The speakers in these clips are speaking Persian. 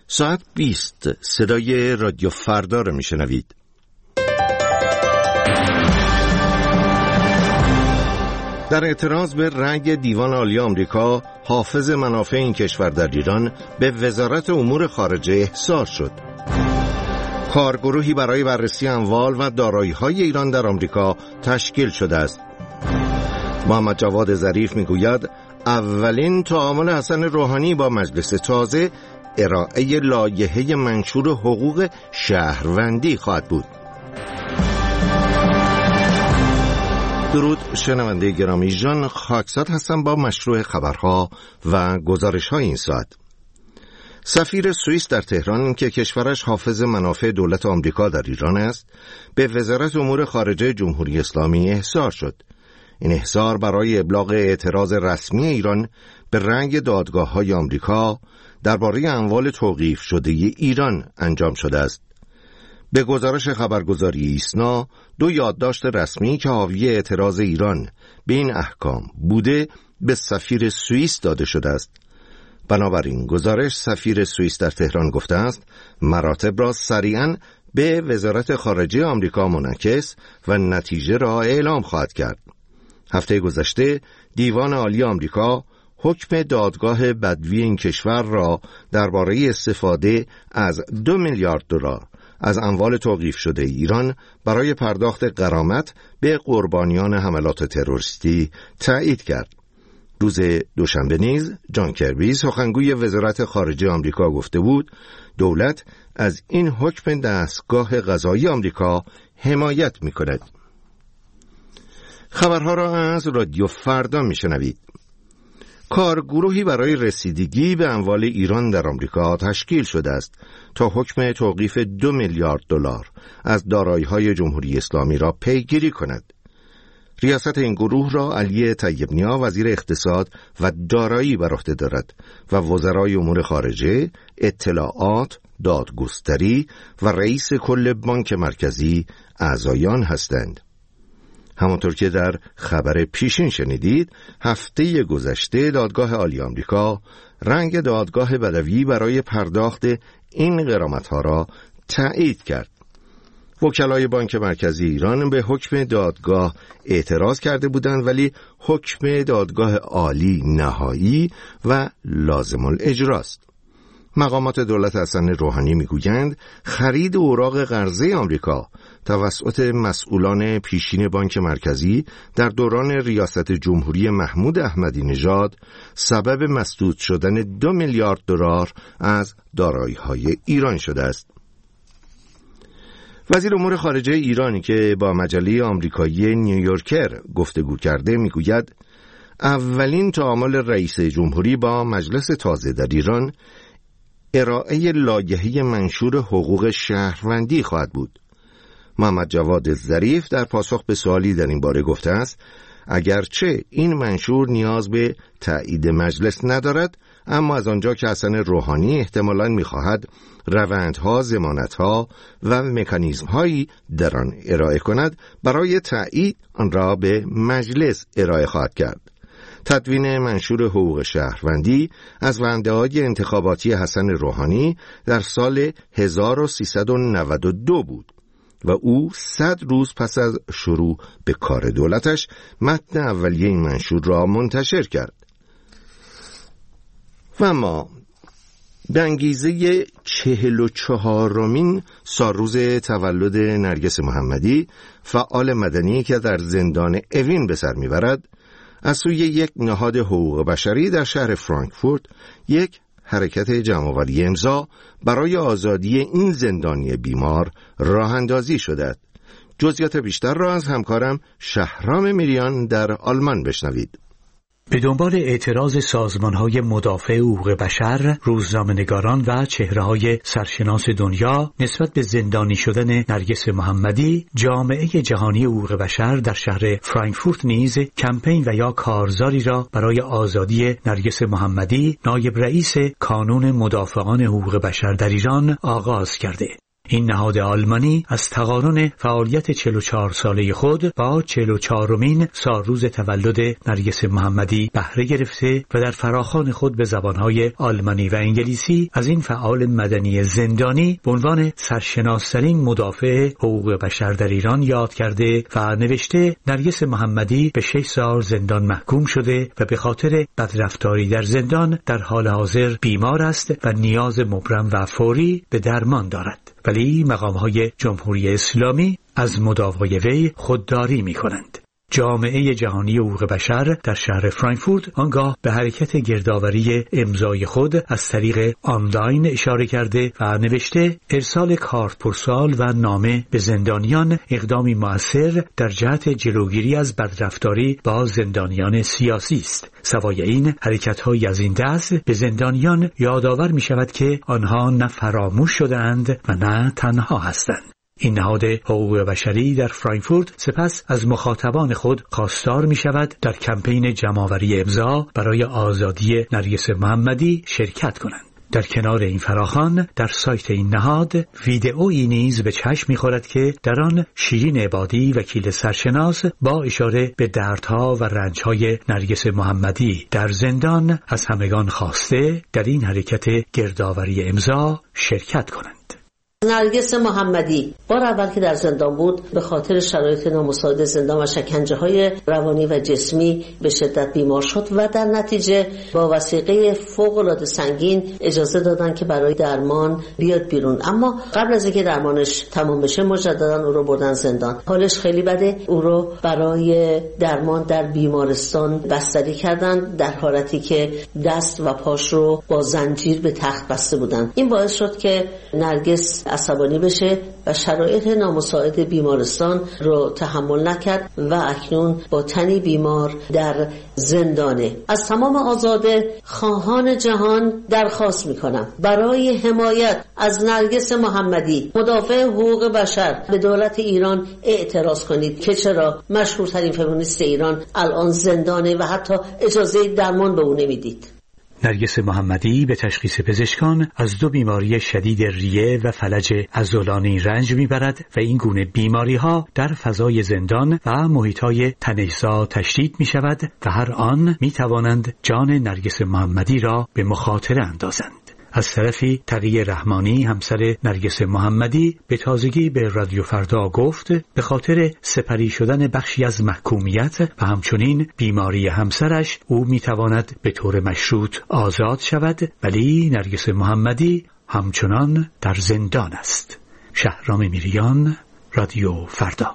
ساعت 20 صدای رادیو فردا رو میشنوید. در اعتراض به رأی دیوان عالی آمریکا، حافظ منافع این کشور در ایران به وزارت امور خارجه احضار شد. کارگروهی برای بررسی اموال و دارایی‌های ایران در آمریکا تشکیل شده است. محمد جواد ظریف میگوید اولین تعامل حسن روحانی با مجلس تازه ارائه لایحه منشور حقوق شهروندی خواهد بود. درود شنونده گرامی، ژان خاکساد هستم با مشروع خبرها و گزارش‌های این ساعت. سفیر سوئیس در تهران که کشورش حافظ منافع دولت آمریکا در ایران است، به وزارت امور خارجه جمهوری اسلامی احضار شد. این احضار برای ابلاغ اعتراض رسمی ایران به رأی دادگاه‌های آمریکا درباره اموال توقیف شده ایران انجام شده است. به گزارش خبرگزاری ایسنا، 2 یادداشت رسمی که حاوی اعتراض ایران به این احکام بوده به سفیر سوئیس داده شده است. بنابراین گزارش سفیر سوئیس در تهران گفته است مراتب را سریعاً به وزارت خارجه آمریکا منعکس و نتیجه را اعلام خواهد کرد. هفته گذشته دیوان عالی آمریکا حکم دادگاه بدوی این کشور را درباره استفاده از 2 میلیارد دلار از اموال توقیف شده ایران برای پرداخت غرامت به قربانیان حملات تروریستی تایید کرد. روز دوشنبه نیز جان کربی سخنگوی وزارت خارجه آمریکا گفته بود دولت از این حکم دستگاه قضایی آمریکا حمایت می‌کند. خبرها را از رادیو فردا میشنوید. کارگروهی برای رسیدگی به اموال ایران در آمریکا تشکیل شده است تا حکم توقیف 2 میلیارد دلار از دارایی‌های جمهوری اسلامی را پیگیری کند. ریاست این گروه را علی طیب‌نیا وزیر اقتصاد و دارایی بر عهده دارد و وزرای امور خارجه، اطلاعات، دادگستری و رئیس کل بانک مرکزی اعضایان هستند. همانطور که در خبر پیشین شنیدید، هفته گذشته دادگاه عالی آمریکا رأی دادگاه بدوی برای پرداخت این غرامت‌ها را تایید کرد. وکلای بانک مرکزی ایران به حکم دادگاه اعتراض کرده بودند، ولی حکم دادگاه عالی نهایی و لازم الاجراست. مقامات دولت حسن روحانی میگویند خرید اوراق قرضه آمریکا توسط مسئولان پیشین بانک مرکزی در دوران ریاست جمهوری محمود احمدی نژاد سبب مسدود شدن 2 میلیارد دلار از دارایی‌های ایران شده است. وزیر امور خارجه ایران که با مجله آمریکایی نیویورکر گفتگو کرده میگوید اولین تعامل رئیس جمهوری با مجلس تازه در ایران ارائه لایحه منشور حقوق شهروندی خواهد بود. محمد جواد ظریف در پاسخ به سوالی در این باره گفته است اگرچه این منشور نیاز به تایید مجلس ندارد، اما از آنجا که حسن روحانی احتمالاً می‌خواهد روندها، ضمانت‌ها و مکانیزم‌هایی در آن ارائه کند، برای تایید آن را به مجلس ارائه خواهد کرد. تدوین منشور حقوق شهروندی از وعده‌های انتخاباتی حسن روحانی در سال 1392 بود و او 100 روز پس از شروع به کار دولتش متن اولیه این منشور را منتشر کرد. و اما به انگیزه 44مین سالروز تولد نرگس محمدی، فعال مدنی که در زندان اوین به سر میبرد، از سوی یک نهاد حقوق بشری در شهر فرانکفورت یک حرکت جمع‌آوری امضا برای آزادی این زندانی بیمار راه اندازی شده. جزئیات بیشتر را از همکارم شهرام میریان در آلمان بشنوید. به دنبال اعتراض سازمان‌های مدافع حقوق بشر، روزنامه‌نگاران و چهره‌های سرشناس دنیا نسبت به زندانی شدن نرگس محمدی، جامعه جهانی حقوق بشر در شهر فرانکفورت نیز کمپین و یا کارزاری را برای آزادی نرگس محمدی، نایب رئیس کانون مدافعان حقوق بشر در ایران آغاز کرده. این نهاد آلمانی از تقارن فعالیت 44 ساله خود با 44مین سالروز تولد نرگس محمدی بهره گرفته و در فراخوان خود به زبانهای آلمانی و انگلیسی از این فعال مدنی زندانی به عنوان سرشناس‌ترین مدافع حقوق بشر در ایران یاد کرده و نوشته نرگس محمدی به 6 سال زندان محکوم شده و به خاطر بدرفتاری در زندان در حال حاضر بیمار است و نیاز مبرم و فوری به درمان دارد. ولی مقام‌های جمهوری اسلامی از مداوای وی خودداری می‌کنند. جامعه جهانی حقوق بشر در شهر فرانکفورت آنگاه به حرکت گردآوری امضای خود از طریق آنلاین اشاره کرده و نوشته ارسال کارت پرسال و نامه به زندانیان اقدامی مؤثر در جهت جلوگیری از بدرفتاری با زندانیان سیاسی است. سوای این حرکت‌های از این دست به زندانیان یادآور می‌شود که آنها نه فراموش شده‌اند و نه تنها هستند. این نهاد حقوق بشری در فرانکفورت سپس از مخاطبان خود خواستار می شود در کمپین جمع‌آوری امضا برای آزادی نرگس محمدی شرکت کنند. در کنار این فراخوان در سایت این نهاد ویدئویی نیز به چشم می‌خورد که در آن شیرین عبادی وکیل سرشناس با اشاره به دردها و رنج‌های نرگس محمدی در زندان از همگان خواسته در این حرکت گردآوری امضا شرکت کنند. نرگس محمدی بار اول که در زندان بود به خاطر شرایط نامساعد زندان و شکنجه‌های روانی و جسمی به شدت بیمار شد و در نتیجه با وثیقه فوق‌العاده سنگین اجازه دادن که برای درمان بیاد بیرون. اما قبل از اینکه درمانش تمام بشه مجددا او رو بردن زندان. حالش خیلی بده. او رو برای درمان در بیمارستان بستری کردن در حالتی که دست و پاش رو با زنجیر به تخت بسته بودن. این باعث شد که نرگس عصبانی بشه و شرایط نامساعد بیمارستان رو تحمل نکرد و اکنون با تنی بیمار در زندانه. از تمام آزاده خواهان جهان درخواست میکنم برای حمایت از نرگس محمدی مدافع حقوق بشر به دولت ایران اعتراض کنید که چرا مشهورترین فمینیست ایران الان زندانه و حتی اجازه درمان به او نمیدید. نرگس محمدی به تشخیص پزشکان از 2 بیماری شدید ریه و فلج عضلانی رنج میبرد و این گونه بیماری‌ها در فضای زندان و محیط‌های تنش‌زا تشدید می‌شود و هر آن می‌توانند جان نرگس محمدی را به مخاطره اندازند. از طرفی تقی رحمانی همسر نرگس محمدی به تازگی به رادیو فردا گفت به خاطر سپری شدن بخشی از محکومیت و همچنین بیماری همسرش او میتواند به طور مشروط آزاد شود ولی نرگس محمدی همچنان در زندان است. شهرام میریان، رادیو فردا.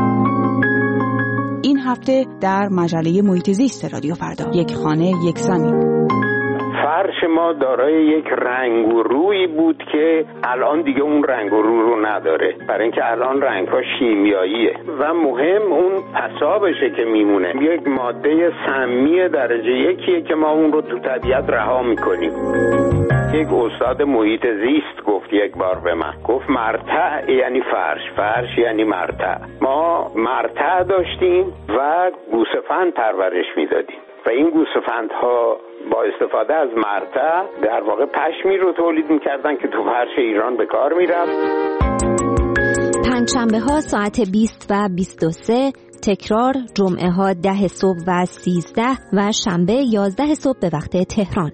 این هفته در مجله محیط زیست رادیو فردا یک خانه یک زمین. فرش ما دارای یک رنگ و روی بود که الان دیگه اون رنگ و رو رو نداره، برای اینکه الان رنگ‌ها شیمیاییه و مهم اون پسابشه که میمونه. یک ماده سمی درجه یکیه که ما اون رو تو طبیعت رها میکنیم. یک استاد محیط زیست گفت یک بار به من، گفت مرتع یعنی فرش، فرش یعنی مرتع. ما مرتع داشتیم و گوسفند پرورش میدادیم و این گوسفندها با استفاده از مرتع در واقع پشمی رو تولید میکردن که تو فرش ایران به کار میرفت. پنجشنبه ها ساعت 20 و 23، تکرار جمعه ها 10 صبح و 13 و شنبه 11 صبح به وقت تهران.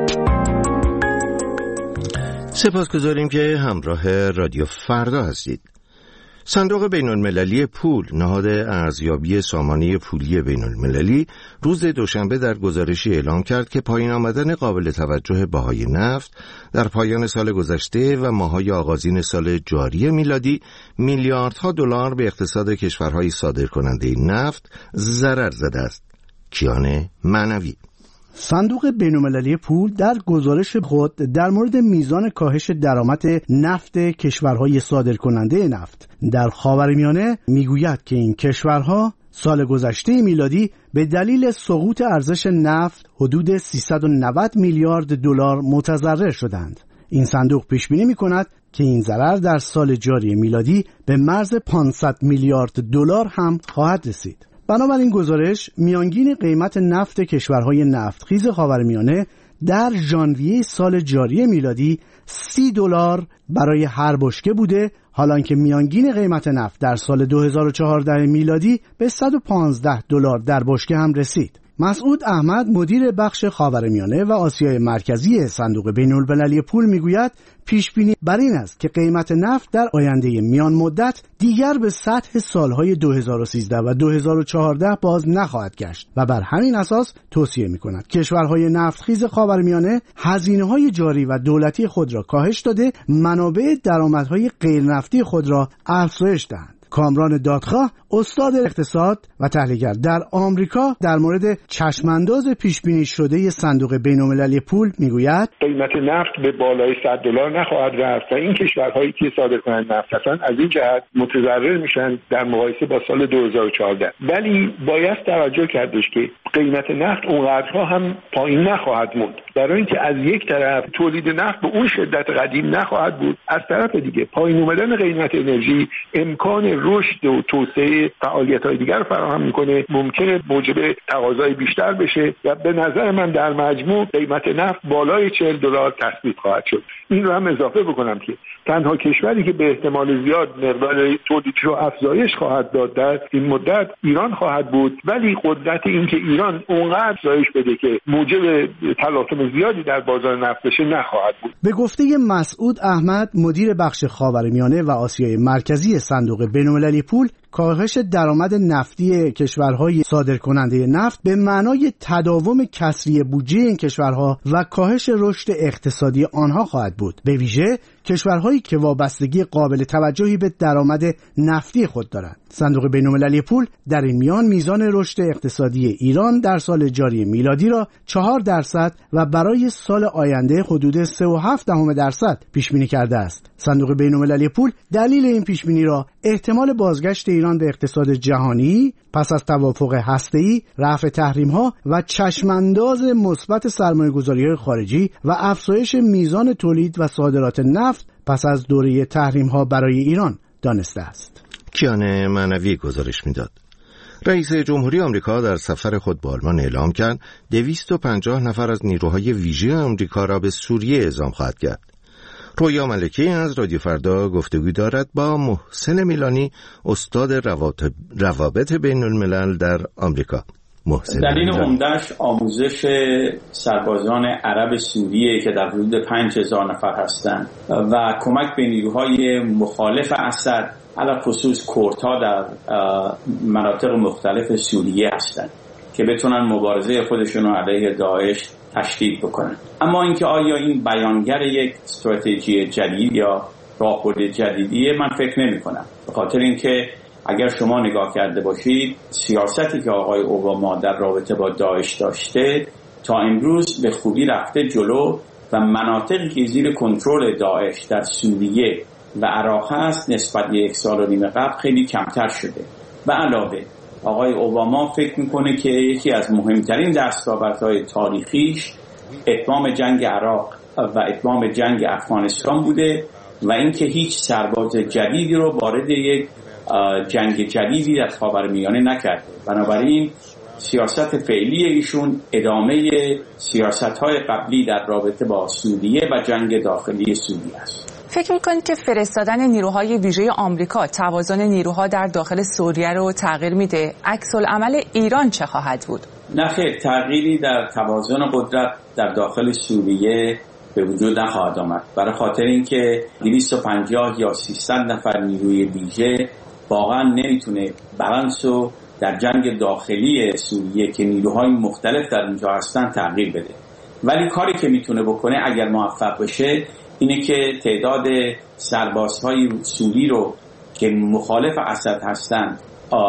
سپاسگزاریم که همراه رادیو فردا هستید. صندوق بین‌المللی پول، نهاد ارزیابی سامانه پولی بین‌المللی، روز دوشنبه در گزارشی اعلام کرد که پایین آمدن قابل توجه بهای نفت در پایان سال گذشته و ماه‌های آغازین سال جاری میلادی میلیاردها دلار به اقتصاد کشورهای صادرکننده نفت ضرر زده است. کیان معنوی. صندوق بین‌المللی پول در گزارش خود در مورد میزان کاهش درآمد نفت کشورهای صادرکننده نفت در خاورمیانه میگوید که این کشورها سال گذشته میلادی به دلیل سقوط ارزش نفت حدود 390 میلیارد دلار متضرر شدند. این صندوق پیش بینی می‌کند که این ضرر در سال جاری میلادی به مرز 500 میلیارد دلار هم خواهد رسید. بنابراین گزارش میانگین قیمت نفت کشورهای نفتخیز خاورمیانه در ژانویه سال جاری میلادی $30 برای هر بشکه بوده، حالان که میانگین قیمت نفت در سال 2014 میلادی به $115 در بشکه هم رسید. مسعود احمد مدیر بخش خاورمیانه و آسیای مرکزی صندوق بین‌المللی پول میگوید پیشبینی بر این است که قیمت نفت در آینده میان مدت دیگر به سطح سالهای 2013 و 2014 باز نخواهد گشت و بر همین اساس توصیه می‌کند کشورهای نفتخیز خاورمیانه هزینه‌های جاری و دولتی خود را کاهش داده، منابع درآمدهای غیر نفتی خود را افزایش دهند. کامران دادخواه، استاد اقتصاد و تحلیلگر در آمریکا، در مورد چشمانداز پیشبینی شده صندوق بین‌المللی پول میگوید قیمت نفت به بالای $100 نخواهد رفت و این کشورهایی که صادر کنند نفت هستند از این جهت متضرر میشن در مقایسه با سال 2014. ولی باید توجه کردش که قیمت نفت اونقدرها هم پایین نخواهد موند، برای اینکه از یک طرف تولید نفت به اون شدت قدیم نخواهد بود، از طرف دیگه پایین اومدن قیمت انرژی امکان رشد و توسعه فعالیت‌های دیگر فراهم میکنه، ممکنه موجب تقاضای بیشتر بشه و به نظر من در مجموع قیمت نفت بالای $40 تثبیت خواهد شد. این رو هم اضافه بکنم که تنها کشوری که به احتمال زیاد مقدار تولیدش رو افزایش خواهد داد در این مدت ایران خواهد بود، ولی قدرت این که ایران اونقدر افزایش بده که موجب تلاطم زیادی در بازار نفت بشه نخواهد بود. به گفته مسعود احمد مدیر بخش خاورمیانه و آسیای مرکزی صندوق بین‌المللی پول، کاهش درآمد نفتی کشورهای صادرکننده نفت به معنای تداوم کسری بودجه این کشورها و کاهش رشد اقتصادی آنها خواهد بود، به ویژه کشورهایی که وابستگی قابل توجهی به درآمد نفتی خود دارند. صندوق بین‌المللی پول در این میان میزان رشد اقتصادی ایران در سال جاری میلادی را 4% و برای سال آینده حدود 3.7% پیش بینی کرده است. صندوق بین‌المللی پول دلیل این پیش بینی را احتمال بازگشت ایران به اقتصاد جهانی پس از توافق هسته‌ای، رفع تحریم‌ها و چشمانداز مثبت سرمایه‌گذاری‌های خارجی و افزایش میزان تولید و صادرات نفت پس از دوره تحریم‌ها برای ایران دانسته است. کیان معنوی گزارش میداد. رئیس جمهوری آمریکا در سفر خود به آلمان اعلام کرد 250 نفر از نیروهای ویژه آمریکا را به سوریه اعزام خواهد کرد. رویا ملکی از رادیو فردا گفتگو دارد با محسن میلانی، استاد روابط بین الملل در آمریکا. دلیل عمده‌اش آموزش سربازان عرب سوریه که در حدود 5000 نفر هستند و کمک به نیروهای مخالف اسد، علاوه خصوص کردها در مناطق مختلف سوریه هستند که بتونن مبارزه خودشون رو علیه داعش تشدید بکنن. اما اینکه آیا این بیانگر یک استراتژی جدید یا راهبرد جدیدیه، من فکر نمی کنم. به خاطر اینکه اگر شما نگاه کرده باشید سیاستی که آقای اوباما در رابطه با داعش داشته تا امروز به خوبی رفته جلو و مناطقی که زیر کنترل داعش در سوریه و عراق هست نسبت به 1.5 سال قبل خیلی کمتر شده. و علاوه آقای اوباما فکر میکنه که یکی از مهمترین دستاوردهای تاریخیش اتمام جنگ عراق و اتمام جنگ افغانستان بوده و اینکه هیچ سرباز جدیدی رو وارد یک جنگ جدیدی در خاورمیانه نکرده. بنابراین سیاست فعلی ایشون ادامه سیاست‌های قبلی در رابطه با سوریه و جنگ داخلی سوریه است. فکر می‌کنید که فرستادن نیروهای ویژه آمریکا توازن نیروها در داخل سوریه رو تغییر میده؟ عکس‌العمل ایران چه خواهد بود؟ نه خیر، تغییری در توازن قدرت در داخل سوریه به وجود نخواهد آمد، برای خاطر اینکه 250 یا 300 نفر نیروی ویژه واقعا نمیتونه بالانسو در جنگ داخلی سوریه که نیروهای مختلف در اونجا هستن تغییر بده. ولی کاری که میتونه بکنه اگر موفق بشه اینه که تعداد سربازهای سوری رو که مخالف اسد هستن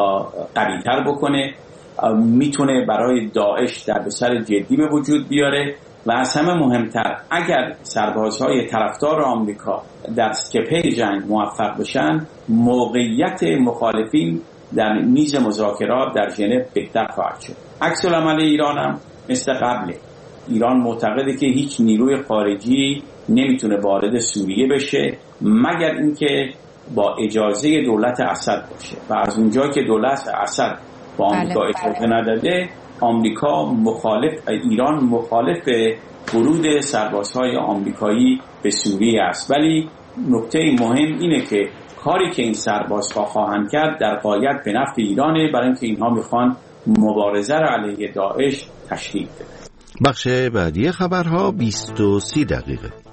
قوی‌تر بکنه، میتونه برای داعش دردسر جدی به وجود بیاره و از همه مهمتر اگر سربازهای طرفدار آمریکا در جبهه جنگ موفق بشن موقعیت مخالفین در میز مذاکرات در ژنو بهتر خواهد شد. عکس العمل ایران هم مثل قبله. ایران معتقده که هیچ نیروی خارجی نمیتونه وارد سوریه بشه مگر اینکه با اجازه دولت اسد باشه و از اونجا که دولت اسد با آمریکا اجازه نداده ایران مخالف ورود سربازهای آمریکایی به سوریه است. ولی نکته مهم اینه که کاری که این سربازها خواهند کرد در غایت به نفع ایرانه، برای اینکه اینها میخوان مبارزه را علیه داعش تشدید بده. بخش بعدی خبرها 20:30